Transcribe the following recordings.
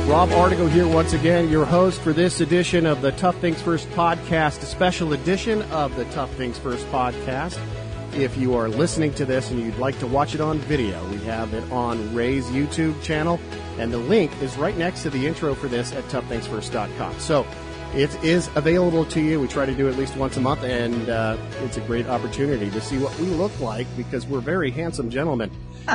Rob Artigo here once again, your host for this edition of the Tough Things First podcast, a special edition of the Tough Things First podcast. If you are listening to this and you'd like to watch it on video, we have it on Ray's YouTube channel, and the link is right next to the intro for this at toughthingsfirst.com. So it is available to you. We try to do it at least once a month, and it's a great opportunity to see what we look like because we're very handsome gentlemen.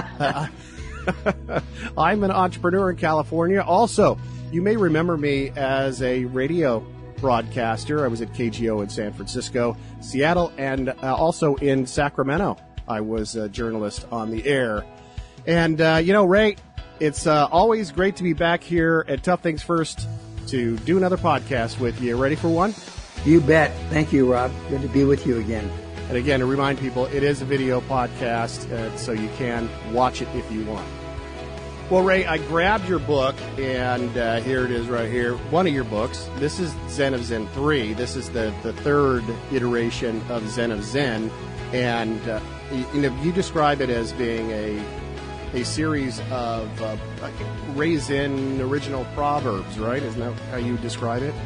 I'm an entrepreneur in California. Also, you may remember me as a radio broadcaster. I was at KGO in San Francisco, Seattle, and also in Sacramento. I was a journalist on the air. And, Ray, it's always great to be back here at Tough Things First to do another podcast with you. Ready for one? You bet. Thank you, Rob. Good to be with you again. And again, to remind people, it is a video podcast, so you can watch it if you want. Well, Ray, I grabbed your book, and here it is right here. One of your books. This is Zen of Zen 3. This is the third iteration of Zen of Zen. And, you describe it as being a series of Ray Zen original proverbs, right? Isn't that how you describe it?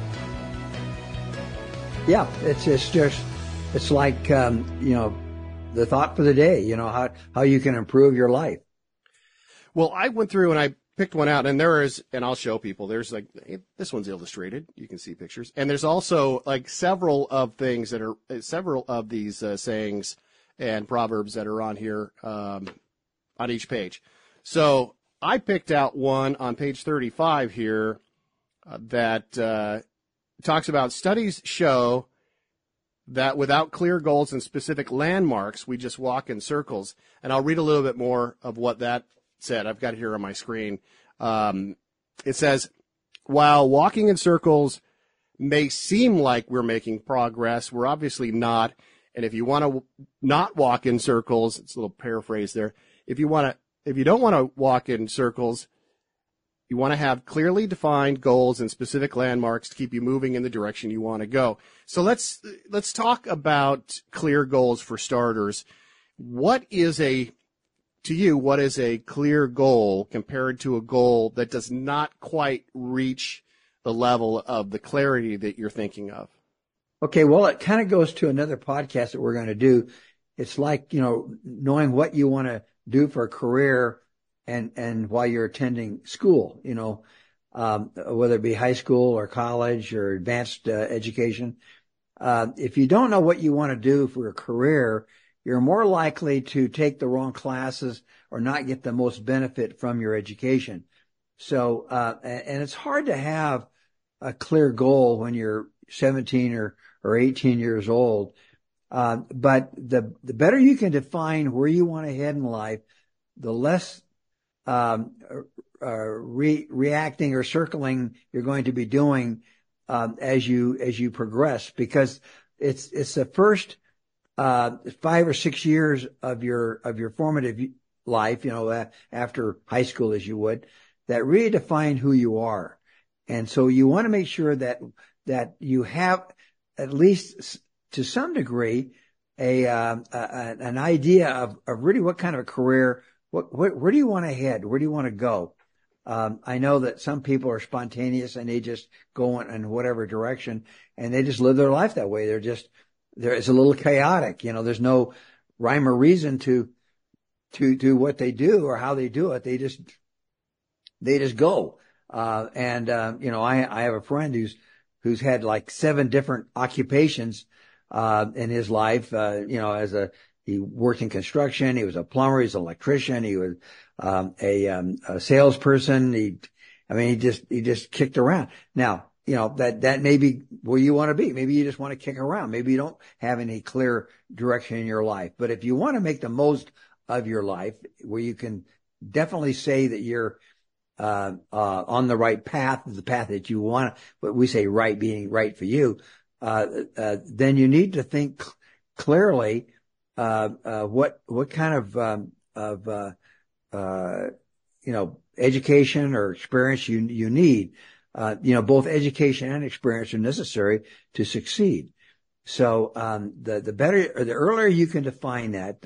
Yeah, it's like, the thought for the day, how you can improve your life. Well, I went through and I picked one out, and and I'll show people, there's this one's illustrated. You can see pictures. And there's also several of these sayings and proverbs that are on here, on each page. So I picked out one on page 35 here, that, talks about studies show that without clear goals and specific landmarks, we just walk in circles. And I'll read a little bit more of what that said. I've got it here on my screen. It says, while walking in circles may seem like we're making progress, we're obviously not. And if you want to not walk in circles, it's a little paraphrase there. If you don't want to walk in circles, you want to have clearly defined goals and specific landmarks to keep you moving in the direction you want to go. So let's talk about clear goals for starters. What is a clear goal compared to a goal that does not quite reach the level of the clarity that you're thinking of? Okay, well, it kind of goes to another podcast that we're going to do. It's like, knowing what you want to do for a career and while you're attending school, whether it be high school or college or advanced education. If you don't know what you want to do for a career, you're more likely to take the wrong classes or not get the most benefit from your education. So, and it's hard to have a clear goal when you're 17 or 18 years old. But the better you can define where you want to head in life, the less reacting or circling you're going to be doing as you progress, because it's the first 5 or 6 years of your formative life, after high school, as you would, that really define who you are. And so you want to make sure that you have, at least to some degree, an idea of really what kind of a career, where do you want to head? Where do you want to go? I know that some people are spontaneous and they just go in whatever direction and they just live their life that way. It's a little chaotic. There's no rhyme or reason to what they do or how they do it. They just go. I have a friend who's had 7 different occupations, in his life, he worked in construction. He was a plumber. He's an electrician. He was, a salesperson. He just kicked around. Now, that may be where you want to be. Maybe you just want to kick around. Maybe you don't have any clear direction in your life. But if you want to make the most of your life, where you can definitely say that you're on the right path, the path that you want, what we say right being right for you, then you need to think clearly what kind of education or experience you need. Both education and experience are necessary to succeed. So the better, or the earlier you can define that,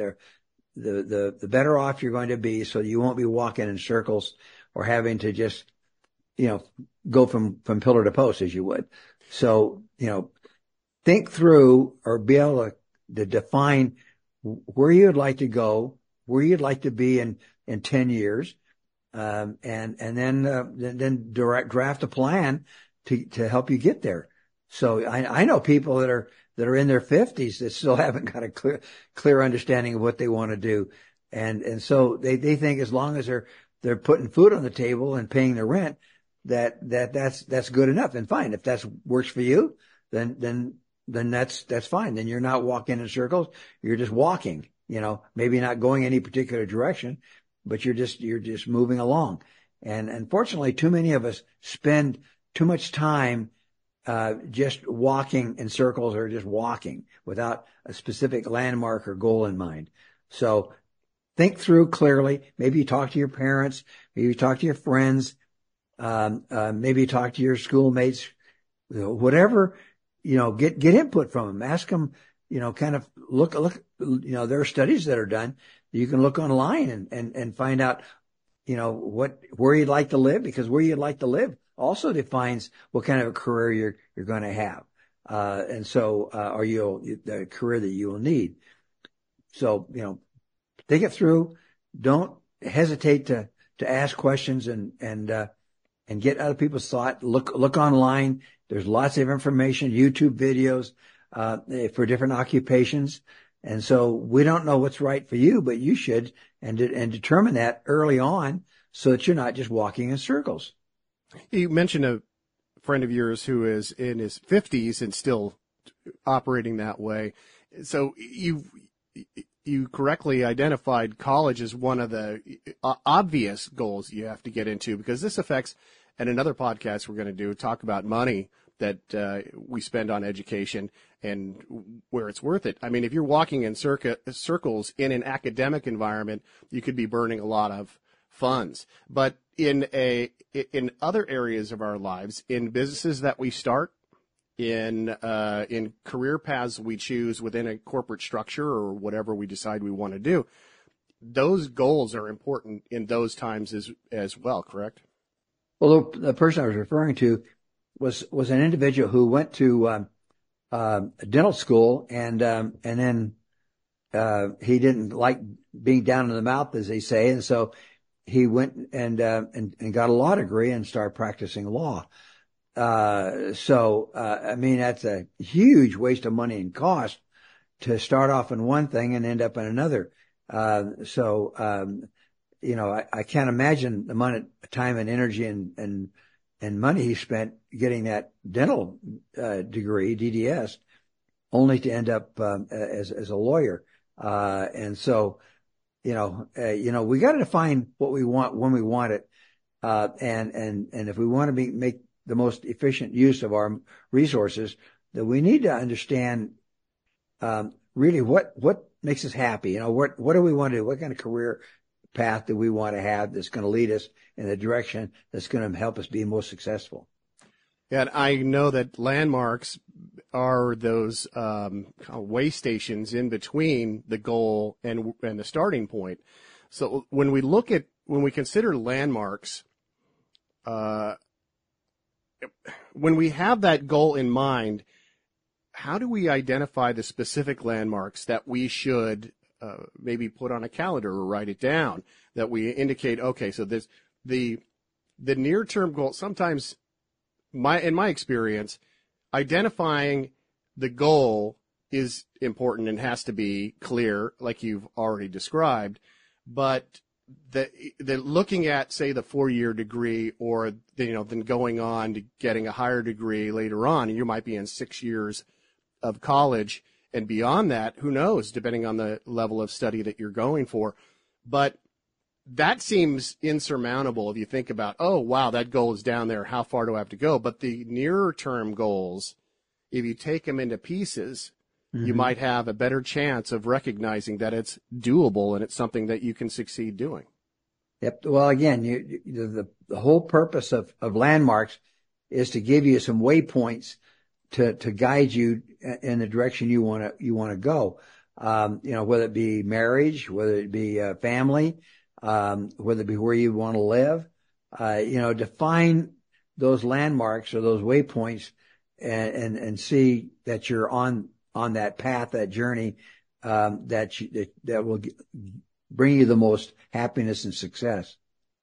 the better off you're going to be, so you won't be walking in circles or having to just go from pillar to post as you would. So, think through or be able to define where you'd like to go, where you'd like to be in 10 years. And then draft a plan to help you get there. So I know people that are in their 50s that still haven't got a clear understanding of what they want to do. And so they think as long as they're putting food on the table and paying their rent, that's good enough and fine. If that works for you, then that's fine. Then you're not walking in circles. You're just walking, maybe not going any particular direction, but you're just moving along. And unfortunately, too many of us spend too much time just walking in circles or just walking without a specific landmark or goal in mind. So think through clearly. Maybe you talk to your parents. Maybe you talk to your friends. Maybe you talk to your schoolmates. Whatever, get input from them. Ask them, kind of look. There are studies that are done. You can look online and find out, where you'd like to live, because where you'd like to live also defines what kind of a career you're going to have. And so, or the career that you will need. So, think it through. Don't hesitate to ask questions and get other people's thought. Look online. There's lots of information, YouTube videos, for different occupations. And so we don't know what's right for you, but you should and determine that early on so that you're not just walking in circles. You mentioned a friend of yours who is in his 50s and still operating that way. So you correctly identified college as one of the obvious goals you have to get into, because this affects, and another podcast we're going to talk about money that we spend on education and where it's worth it. I mean, if you're walking in circles in an academic environment, you could be burning a lot of funds. But in other areas of our lives, in businesses that we start, in career paths we choose within a corporate structure or whatever we decide we want to do, those goals are important in those times as well, correct? Well, the person I was referring to was an individual who went to dental school and then he didn't like being down in the mouth, as they say, and so he went and got a law degree and started practicing law. I mean, that's a huge waste of money and cost to start off in one thing and end up in another. I can't imagine the amount of time and energy and money he spent getting that dental degree, DDS, only to end up as a lawyer. We got to define what we want when we want it, and if we want to make the most efficient use of our resources, that we need to understand really what makes us happy. What do we want to do? What kind of career path do we want to have that's going to lead us in the direction that's going to help us be most successful? And I know that landmarks are those way stations in between the goal and the starting point. So when we consider landmarks, when we have that goal in mind, how do we identify the specific landmarks that we should maybe put on a calendar or write it down, that we indicate, okay, so there's the near-term goal? Sometimes, in my experience, identifying the goal is important and has to be clear, like you've already described, but the looking at, say, the 4-year degree, or then going on to getting a higher degree later on, and you might be in 6 years of college, and beyond that, who knows, depending on the level of study that you're going for. But that seems insurmountable if you think about, oh, wow, that goal is down there. How far do I have to go? But the nearer term goals, if you take them into pieces, you might have a better chance of recognizing that it's doable and it's something that you can succeed doing. Yep. Well, again, the whole purpose of landmarks is to give you some waypoints to guide you in the direction you want to go. Whether it be marriage, whether it be family, whether it be where you want to live, define those landmarks or those waypoints and see that you're on that path, that journey, that will bring you the most happiness and success.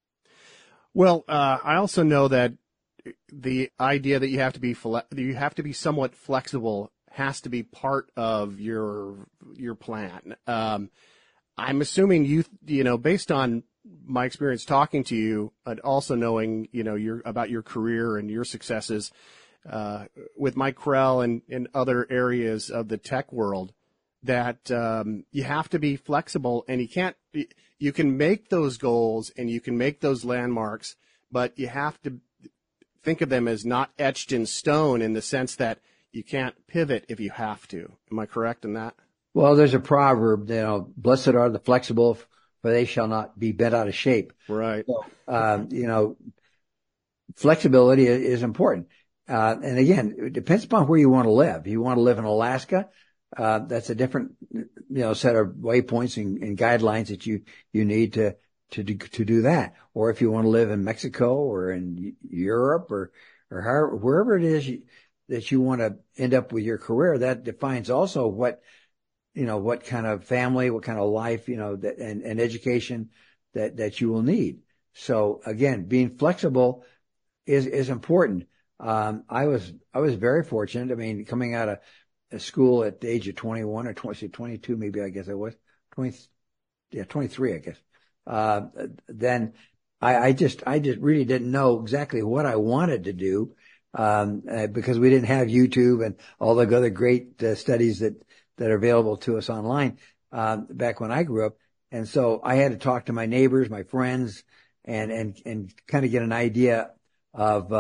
Well, I also know that the idea that you have to be somewhat flexible has to be part of your plan. I'm assuming you know, based on my experience talking to you, and also knowing, you know, about your career and your successes with Mike Krell and in other areas of the tech world, that you have to be flexible, and you can make those goals and you can make those landmarks, but you have to think of them as not etched in stone, in the sense that you can't pivot if you have to. Am I correct in that? Well, there's a proverb, you know, blessed are the flexible, for they shall not be bent out of shape. Right. So, you know, flexibility is important. And again, it depends upon where you want to live. You want to live in Alaska, that's a different, you know, set of waypoints and guidelines that you need to do that. Or if you want to live in Mexico or in Europe or wherever it is that you want to end up with your career, that defines also what kind of family, what kind of life, you know, and education that you will need. So again, being flexible is important. I was very fortunate. I mean, coming out of school at the age of 21 or 22, maybe, I guess I was 23, I guess. Then I just really didn't know exactly what I wanted to do, because we didn't have YouTube and all the other great studies that are available to us online, back when I grew up. And so I had to talk to my neighbors, my friends, and kind of get an idea of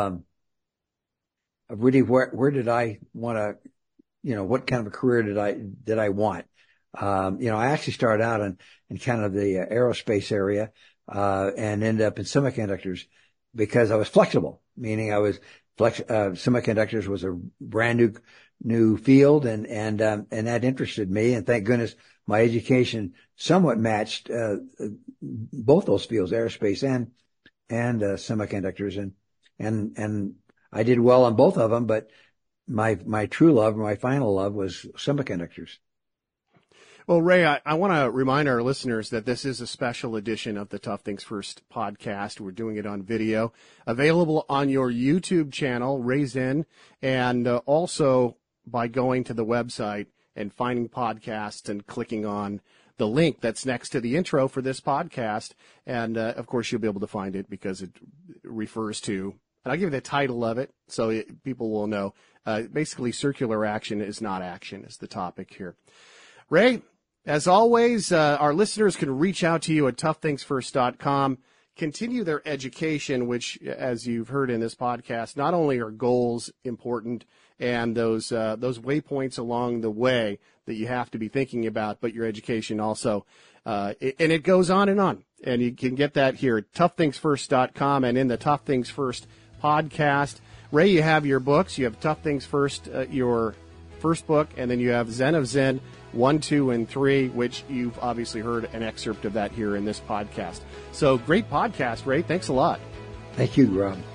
really where did I want to, you know, what kind of a career did I want? You know, I actually started out in kind of the aerospace area, and ended up in semiconductors because I was flexible, meaning I was semiconductors was a brand new field, and that interested me. And thank goodness my education somewhat matched, both those fields, aerospace and semiconductors. And I did well on both of them, but my true love, my final love, was semiconductors. Well, Ray, I want to remind our listeners that this is a special edition of the Tough Things First podcast. We're doing it on video, available on your YouTube channel, Ray Zinn, and also by going to the website and finding podcasts and clicking on the link that's next to the intro for this podcast. And, of course, you'll be able to find it because it refers to, and I'll give you the title of it so people will know. Basically, circular action is not action is the topic here. Ray, as always, our listeners can reach out to you at toughthingsfirst.com, continue their education, which, as you've heard in this podcast, not only are goals important and those waypoints along the way that you have to be thinking about, but your education also. And it goes on. And you can get that here at toughthingsfirst.com and in the Tough Things First podcast. Ray, you have your books. You have Tough Things First, your first book, and then you have Zen of Zen 1, 2, and 3, which you've obviously heard an excerpt of that here in this podcast. So great podcast, Ray. Thanks a lot. Thank you, Rob.